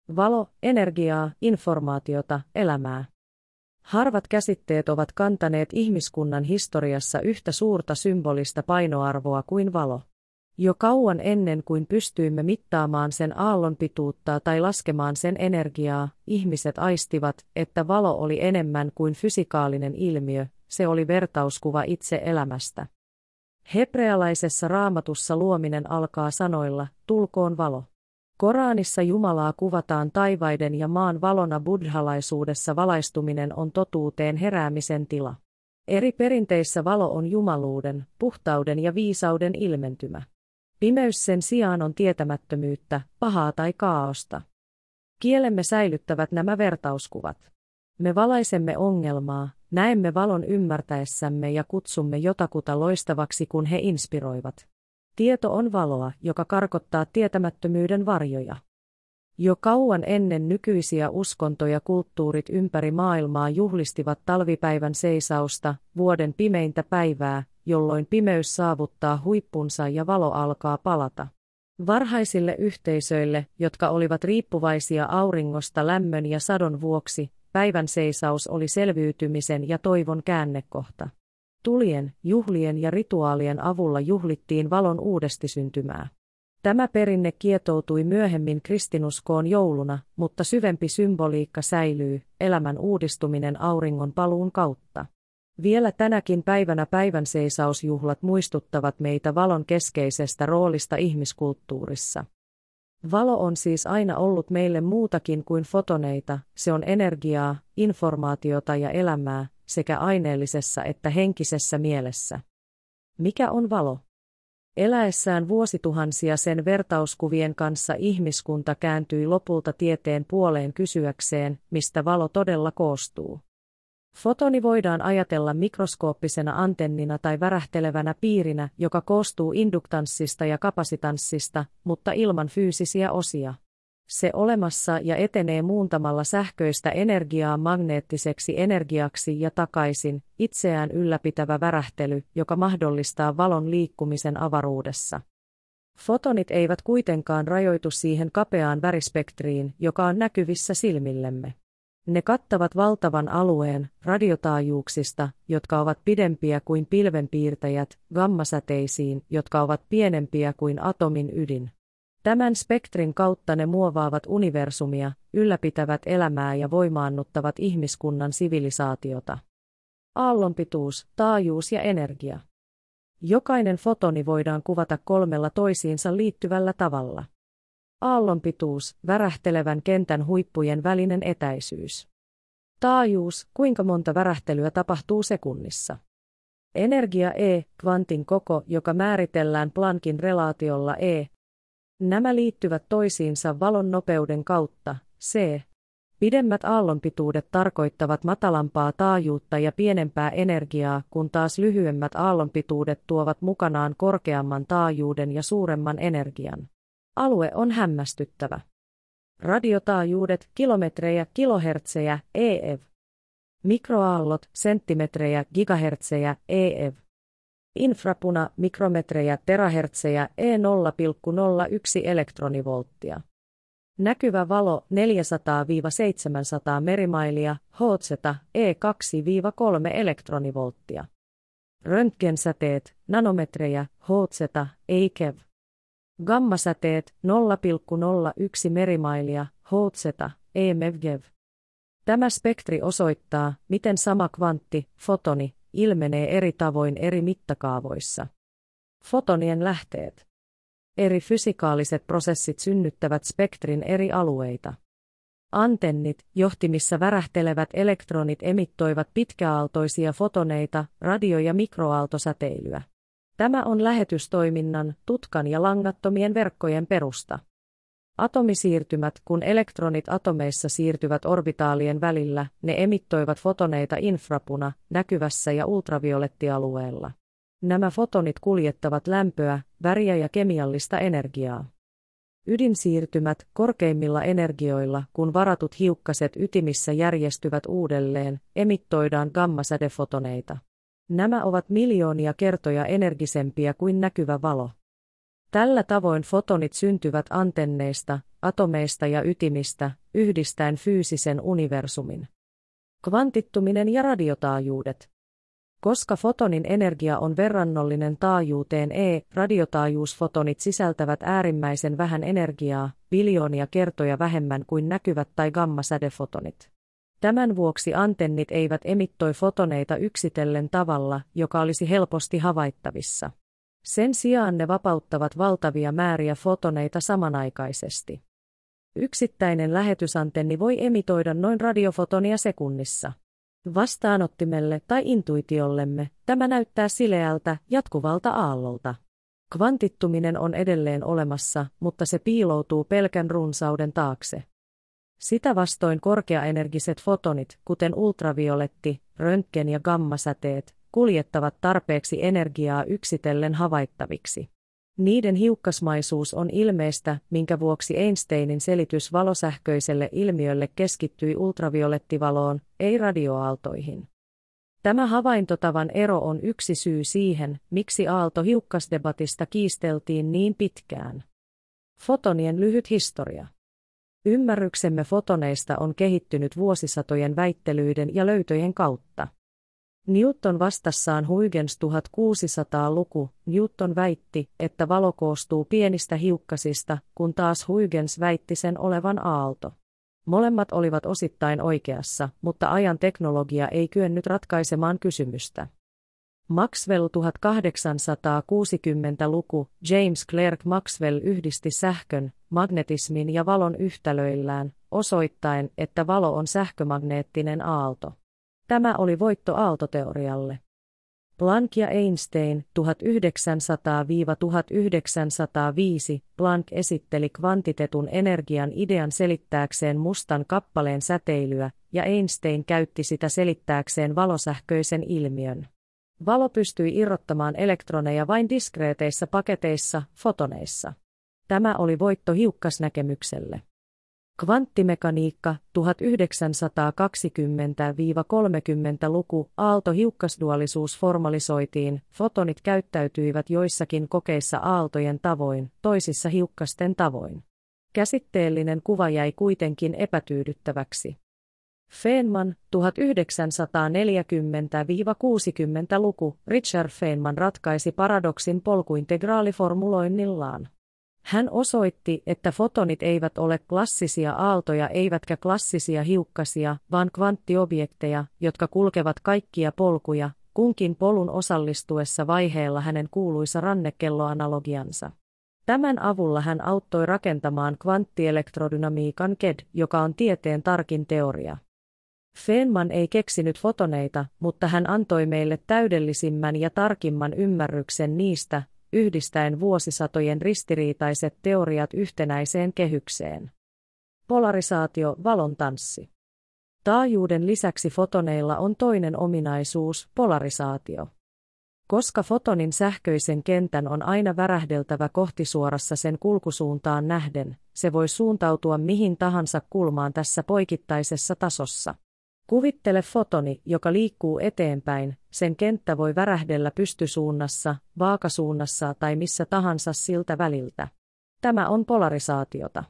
Valo, energiaa, informaatiota, elämää. Harvat käsitteet ovat kantaneet ihmiskunnan historiassa yhtä suurta symbolista painoarvoa kuin valo. Jo kauan ennen kuin pystyimme mittaamaan sen aallonpituutta tai laskemaan sen energiaa, ihmiset aistivat, että valo oli enemmän kuin fysikaalinen ilmiö, se oli vertauskuva itse elämästä. Hebrealaisessa raamatussa luominen alkaa sanoilla, tulkoon valo. Koranissa Jumalaa kuvataan taivaiden ja maan valona. Buddhalaisuudessa valaistuminen on totuuteen heräämisen tila. Eri perinteissä valo on jumaluuden, puhtauden ja viisauden ilmentymä. Pimeys sen sijaan on tietämättömyyttä, pahaa tai kaaosta. Kielemme säilyttävät nämä vertauskuvat. Me valaisemme ongelmaa, näemme valon ymmärtäessämme ja kutsumme jotakuta loistavaksi, kun he inspiroivat. Tieto on valoa, joka karkottaa tietämättömyyden varjoja. Jo kauan ennen nykyisiä uskontoja kulttuurit ympäri maailmaa juhlistivat talvipäivän seisausta, vuoden pimeintä päivää, jolloin pimeys saavuttaa huippunsa ja valo alkaa palata. Varhaisille yhteisöille, jotka olivat riippuvaisia auringosta lämmön ja sadon vuoksi, päivän seisaus oli selviytymisen ja toivon käännekohta. Tulien, juhlien ja rituaalien avulla juhlittiin valon uudestisyntymää. Tämä perinne kietoutui myöhemmin kristinuskoon jouluna, mutta syvempi symboliikka säilyy, elämän uudistuminen auringon paluun kautta. Vielä tänäkin päivänä päivänseisausjuhlat muistuttavat meitä valon keskeisestä roolista ihmiskulttuurissa. Valo on siis aina ollut meille muutakin kuin fotoneita, se on energiaa, informaatiota ja elämää, sekä aineellisessa että henkisessä mielessä. Mikä on valo? Eläessään vuosituhansia sen vertauskuvien kanssa ihmiskunta kääntyi lopulta tieteen puoleen kysyäkseen, mistä valo todella koostuu. Fotoni voidaan ajatella mikroskooppisena antennina tai värähtelevänä piirinä, joka koostuu induktanssista ja kapasitanssista, mutta ilman fyysisiä osia. Se olemassa ja etenee muuntamalla sähköistä energiaa magneettiseksi energiaksi ja takaisin, itseään ylläpitävä värähtely, joka mahdollistaa valon liikkumisen avaruudessa. Fotonit eivät kuitenkaan rajoitu siihen kapeaan värispektriin, joka on näkyvissä silmillemme. Ne kattavat valtavan alueen radiotaajuuksista, jotka ovat pidempiä kuin pilvenpiirtäjät, gammasäteisiin, jotka ovat pienempiä kuin atomin ydin. Tämän spektrin kautta ne muovaavat universumia, ylläpitävät elämää ja voimaannuttavat ihmiskunnan sivilisaatiota. Aallonpituus, taajuus ja energia. Jokainen fotoni voidaan kuvata 3 toisiinsa liittyvällä tavalla. Aallonpituus, värähtelevän kentän huippujen välinen etäisyys. Taajuus, kuinka monta värähtelyä tapahtuu sekunnissa. Energia E, kvantin koko, joka määritellään Planckin relaatiolla E. Nämä liittyvät toisiinsa valon nopeuden kautta, c. Pidemmät aallonpituudet tarkoittavat matalampaa taajuutta ja pienempää energiaa, kun taas lyhyemmät aallonpituudet tuovat mukanaan korkeamman taajuuden ja suuremman energian. Alue on hämmästyttävä. Radiotaajuudet, kilometrejä, kilohertsejä, eV. Mikroaallot, senttimetrejä, gigahertsejä, eV. Infrapuna, mikrometrejä, terahertsejä, E0,01 elektronivolttia. Näkyvä valo, 400–700 merimailia, Hz, E2–3 elektronivolttia. Röntgensäteet, nanometrejä, Hz, EikeV. Gammasäteet, 0,01 merimailia, Hz, EMeVgeV. Tämä spektri osoittaa, miten sama kvantti, fotoni, ilmenee eri tavoin eri mittakaavoissa. Fotonien lähteet. Eri fysikaaliset prosessit synnyttävät spektrin eri alueita. Antennit, johtimissa värähtelevät elektronit emittoivat pitkäaaltoisia fotoneita, radio- ja mikroaaltosäteilyä. Tämä on lähetystoiminnan, tutkan ja langattomien verkkojen perusta. Atomisiirtymät, kun elektronit atomeissa siirtyvät orbitaalien välillä, ne emittoivat fotoneita infrapuna, näkyvässä ja ultraviolettialueella. Nämä fotonit kuljettavat lämpöä, väriä ja kemiallista energiaa. Ydinsiirtymät, korkeimmilla energioilla, kun varatut hiukkaset ytimissä järjestyvät uudelleen, emittoidaan gammasädefotoneita. Nämä ovat miljoonia kertoja energisempiä kuin näkyvä valo. Tällä tavoin fotonit syntyvät antenneista, atomeista ja ytimistä, yhdistäen fyysisen universumin. Kvantittuminen ja radiotaajuudet. Koska fotonin energia on verrannollinen taajuuteen radiotaajuusfotonit sisältävät äärimmäisen vähän energiaa, biljoonia kertoja vähemmän kuin näkyvät tai gammasädefotonit. Tämän vuoksi antennit eivät emittoi fotoneita yksitellen tavalla, joka olisi helposti havaittavissa. Sen sijaan ne vapauttavat valtavia määriä fotoneita samanaikaisesti. Yksittäinen lähetysantenni voi emitoida noin radiofotonia sekunnissa. Vastaanottimelle tai intuitiollemme tämä näyttää sileältä, jatkuvalta aallolta. Kvantittuminen on edelleen olemassa, mutta se piiloutuu pelkän runsauden taakse. Sitä vastoin korkeaenergiset fotonit, kuten ultravioletti, röntgen ja gammasäteet, kuljettavat tarpeeksi energiaa yksitellen havaittaviksi. Niiden hiukkasmaisuus on ilmeistä, minkä vuoksi Einsteinin selitys valosähköiselle ilmiölle keskittyi ultraviolettivaloon, ei radioaaltoihin. Tämä havaintotavan ero on yksi syy siihen, miksi aalto-hiukkasdebatista kiisteltiin niin pitkään. Fotonien lyhyt historia. Ymmärryksemme fotoneista on kehittynyt vuosisatojen väittelyiden ja löytöjen kautta. Newton vastassaan Huygens 1600-luku, Newton väitti, että valo koostuu pienistä hiukkasista, kun taas Huygens väitti sen olevan aalto. Molemmat olivat osittain oikeassa, mutta ajan teknologia ei kyennyt ratkaisemaan kysymystä. Maxwell 1860-luku, James Clerk Maxwell yhdisti sähkön, magnetismin ja valon yhtälöillään, osoittaen, että valo on sähkömagneettinen aalto. Tämä oli voitto aaltoteorialle. Planck ja Einstein 1900–1905, Planck esitteli kvantitetun energian idean selittääkseen mustan kappaleen säteilyä, ja Einstein käytti sitä selittääkseen valosähköisen ilmiön. Valo pystyi irrottamaan elektroneja vain diskreeteissa paketeissa, fotoneissa. Tämä oli voitto hiukkasnäkemykselle. Kvanttimekaniikka 1920–30-luku, aalto-hiukkasduaalisuus formalisoitiin, fotonit käyttäytyivät joissakin kokeissa aaltojen tavoin, toisissa hiukkasten tavoin. Käsitteellinen kuva jäi kuitenkin epätyydyttäväksi. Feynman 1940–60-luku, Richard Feynman ratkaisi paradoksin polkuintegraaliformuloinnillaan. Hän osoitti, että fotonit eivät ole klassisia aaltoja eivätkä klassisia hiukkasia, vaan kvanttiobjekteja, jotka kulkevat kaikkia polkuja, kunkin polun osallistuessa vaiheella hänen kuuluisa rannekelloanalogiansa. Tämän avulla hän auttoi rakentamaan kvanttielektrodynamiikan KED, joka on tieteen tarkin teoria. Feynman ei keksinyt fotoneita, mutta hän antoi meille täydellisimmän ja tarkimman ymmärryksen niistä, yhdistäen vuosisatojen ristiriitaiset teoriat yhtenäiseen kehykseen. Polarisaatio, valon tanssi. Taajuuden lisäksi fotoneilla on toinen ominaisuus, polarisaatio. Koska fotonin sähköisen kentän on aina värähdeltävä kohtisuorassa sen kulkusuuntaan nähden, se voi suuntautua mihin tahansa kulmaan tässä poikittaisessa tasossa. Kuvittele fotoni, joka liikkuu eteenpäin, sen kenttä voi värähdellä pystysuunnassa, vaakasuunnassa tai missä tahansa siltä väliltä. Tämä on polarisaatiota.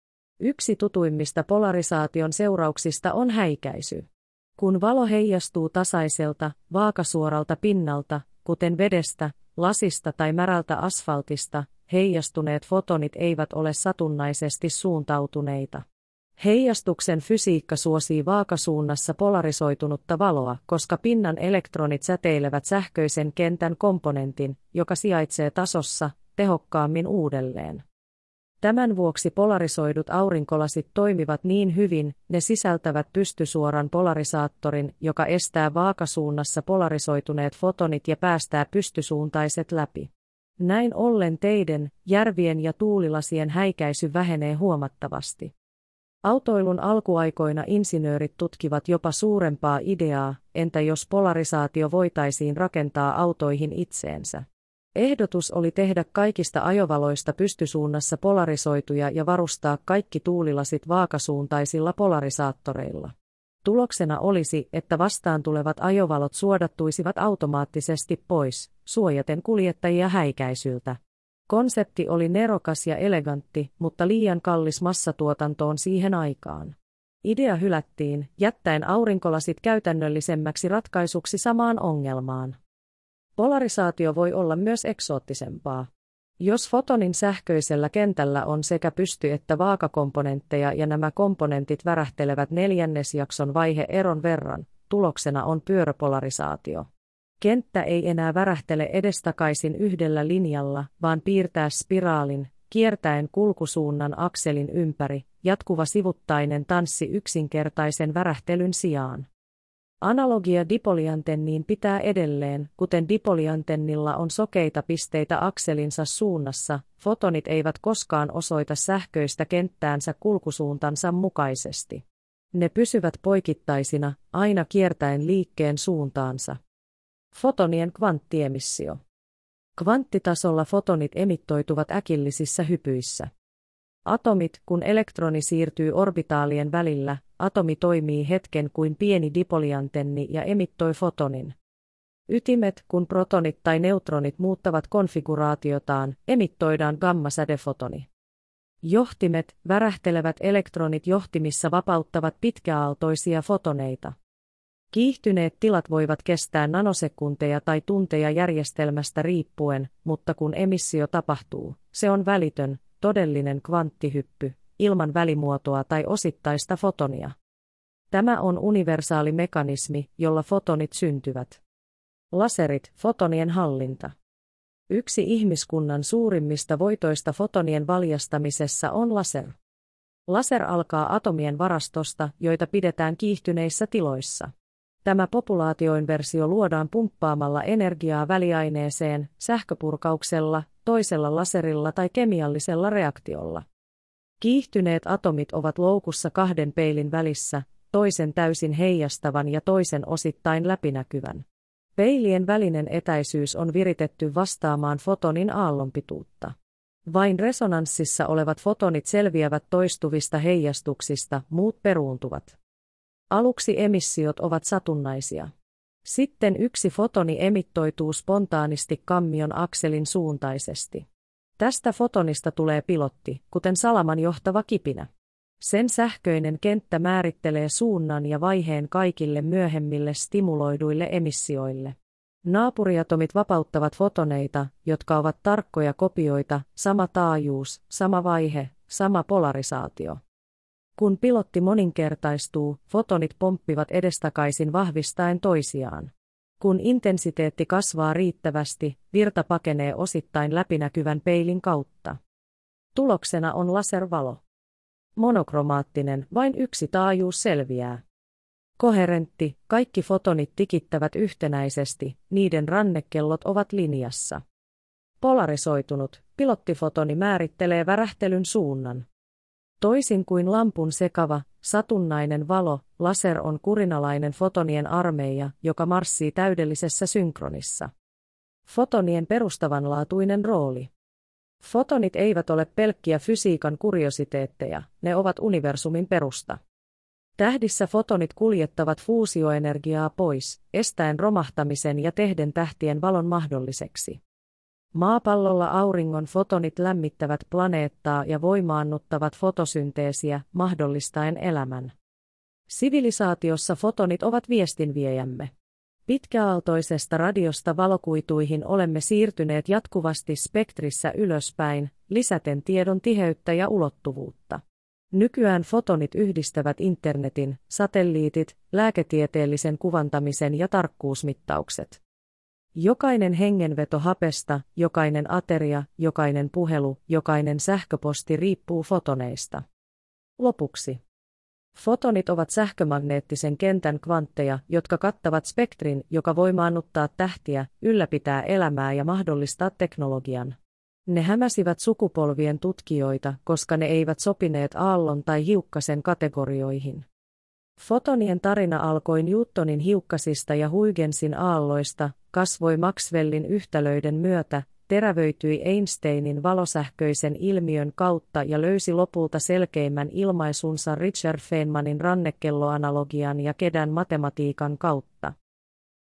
Yksi tutuimmista polarisaation seurauksista on häikäisy. Kun valo heijastuu tasaiselta, vaakasuoralta pinnalta, kuten vedestä, lasista tai märältä asfaltista, heijastuneet fotonit eivät ole satunnaisesti suuntautuneita. Heijastuksen fysiikka suosii vaakasuunnassa polarisoitunutta valoa, koska pinnan elektronit säteilevät sähköisen kentän komponentin, joka sijaitsee tasossa, tehokkaammin uudelleen. Tämän vuoksi polarisoidut aurinkolasit toimivat niin hyvin, ne sisältävät pystysuoran polarisaattorin, joka estää vaakasuunnassa polarisoituneet fotonit ja päästää pystysuuntaiset läpi. Näin ollen teiden, järvien ja tuulilasien häikäisy vähenee huomattavasti. Autoilun alkuaikoina insinöörit tutkivat jopa suurempaa ideaa, entä jos polarisaatio voitaisiin rakentaa autoihin itseensä. Ehdotus oli tehdä kaikista ajovaloista pystysuunnassa polarisoituja ja varustaa kaikki tuulilasit vaakasuuntaisilla polarisaattoreilla. Tuloksena olisi, että vastaan tulevat ajovalot suodattuisivat automaattisesti pois, suojaten kuljettajia häikäisyltä. Konsepti oli nerokas ja elegantti, mutta liian kallis massatuotantoon siihen aikaan. Idea hylättiin, jättäen aurinkolasit käytännöllisemmäksi ratkaisuksi samaan ongelmaan. Polarisaatio voi olla myös eksoottisempaa. Jos fotonin sähköisellä kentällä on sekä pysty- että vaakakomponentteja ja nämä komponentit värähtelevät neljännesjakson vaihe-eron verran, tuloksena on pyöröpolarisaatio. Kenttä ei enää värähtele edestakaisin yhdellä linjalla, vaan piirtää spiraalin, kiertäen kulkusuunnan akselin ympäri, jatkuva sivuttainen tanssi yksinkertaisen värähtelyn sijaan. Analogia dipoliantenniin pitää edelleen, kuten dipoliantennilla on sokeita pisteitä akselinsa suunnassa, fotonit eivät koskaan osoita sähköistä kenttäänsä kulkusuuntansa mukaisesti. Ne pysyvät poikittaisina, aina kiertäen liikkeen suuntaansa. Fotonien kvanttiemissio. Kvanttitasolla fotonit emittoituvat äkillisissä hypyissä. Atomit, kun elektroni siirtyy orbitaalien välillä, atomi toimii hetken kuin pieni dipoliantenni ja emittoi fotonin. Ytimet, kun protonit tai neutronit muuttavat konfiguraatiotaan, emittoidaan gammasädefotoni. Johtimet, värähtelevät elektronit johtimissa vapauttavat pitkäaaltoisia fotoneita. Kiihtyneet tilat voivat kestää nanosekunteja tai tunteja järjestelmästä riippuen, mutta kun emissio tapahtuu, se on välitön, todellinen kvanttihyppy, ilman välimuotoa tai osittaista fotonia. Tämä on universaali mekanismi, jolla fotonit syntyvät. Laserit, fotonien hallinta. Yksi ihmiskunnan suurimmista voitoista fotonien valjastamisessa on laser. Laser alkaa atomien varastosta, joita pidetään kiihtyneissä tiloissa. Tämä populaatioinversio luodaan pumppaamalla energiaa väliaineeseen, sähköpurkauksella, toisella laserilla tai kemiallisella reaktiolla. Kiihtyneet atomit ovat loukussa kahden peilin välissä, toisen täysin heijastavan ja toisen osittain läpinäkyvän. Peilien välinen etäisyys on viritetty vastaamaan fotonin aallonpituutta. Vain resonanssissa olevat fotonit selviävät toistuvista heijastuksista, muut peruuntuvat. Aluksi emissiot ovat satunnaisia. Sitten yksi fotoni emittoituu spontaanisti kammion akselin suuntaisesti. Tästä fotonista tulee pilotti, kuten salaman johtava kipinä. Sen sähköinen kenttä määrittelee suunnan ja vaiheen kaikille myöhemmille stimuloiduille emissioille. Naapuriatomit vapauttavat fotoneita, jotka ovat tarkkoja kopioita, sama taajuus, sama vaihe, sama polarisaatio. Kun pilotti moninkertaistuu, fotonit pomppivat edestakaisin vahvistaen toisiaan. Kun intensiteetti kasvaa riittävästi, virta pakenee osittain läpinäkyvän peilin kautta. Tuloksena on laservalo. Monokromaattinen, vain yksi taajuus selviää. Koherentti, kaikki fotonit tikittävät yhtenäisesti, niiden rannekellot ovat linjassa. Polarisoitunut, pilottifotoni määrittelee värähtelyn suunnan. Toisin kuin lampun sekava, satunnainen valo, laser on kurinalainen fotonien armeija, joka marssii täydellisessä synkronissa. Fotonien perustavanlaatuinen rooli. Fotonit eivät ole pelkkiä fysiikan kuriositeetteja, ne ovat universumin perusta. Tähdissä fotonit kuljettavat fuusioenergiaa pois, estäen romahtamisen ja tehden tähtien valon mahdolliseksi. Maapallolla auringon fotonit lämmittävät planeettaa ja voimaannuttavat fotosynteesiä, mahdollistaen elämän. Sivilisaatiossa fotonit ovat viestinviejämme. Pitkäaaltoisesta radiosta valokuituihin olemme siirtyneet jatkuvasti spektrissä ylöspäin, lisäten tiedon tiheyttä ja ulottuvuutta. Nykyään fotonit yhdistävät internetin, satelliitit, lääketieteellisen kuvantamisen ja tarkkuusmittaukset. Jokainen hengenveto hapesta, jokainen ateria, jokainen puhelu, jokainen sähköposti riippuu fotoneista. Lopuksi. Fotonit ovat sähkömagneettisen kentän kvantteja, jotka kattavat spektrin, joka voimaannuttaa tähtiä, ylläpitää elämää ja mahdollistaa teknologian. Ne hämäsivät sukupolvien tutkijoita, koska ne eivät sopineet aallon tai hiukkasen kategorioihin. Fotonien tarina alkoi Newtonin hiukkasista ja Huygensin aalloista, kasvoi Maxwellin yhtälöiden myötä, terävöityi Einsteinin valosähköisen ilmiön kautta ja löysi lopulta selkeimmän ilmaisunsa Richard Feynmanin rannekelloanalogian ja kedän matematiikan kautta.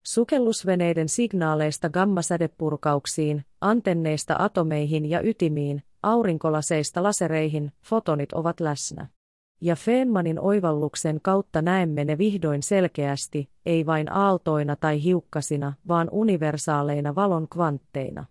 Sukellusveneiden signaaleista gammasädepurkauksiin, antenneista atomeihin ja ytimiin, aurinkolaseista lasereihin, fotonit ovat läsnä. Ja Feynmanin oivalluksen kautta näemme ne vihdoin selkeästi, ei vain aaltoina tai hiukkasina, vaan universaaleina valon kvantteina.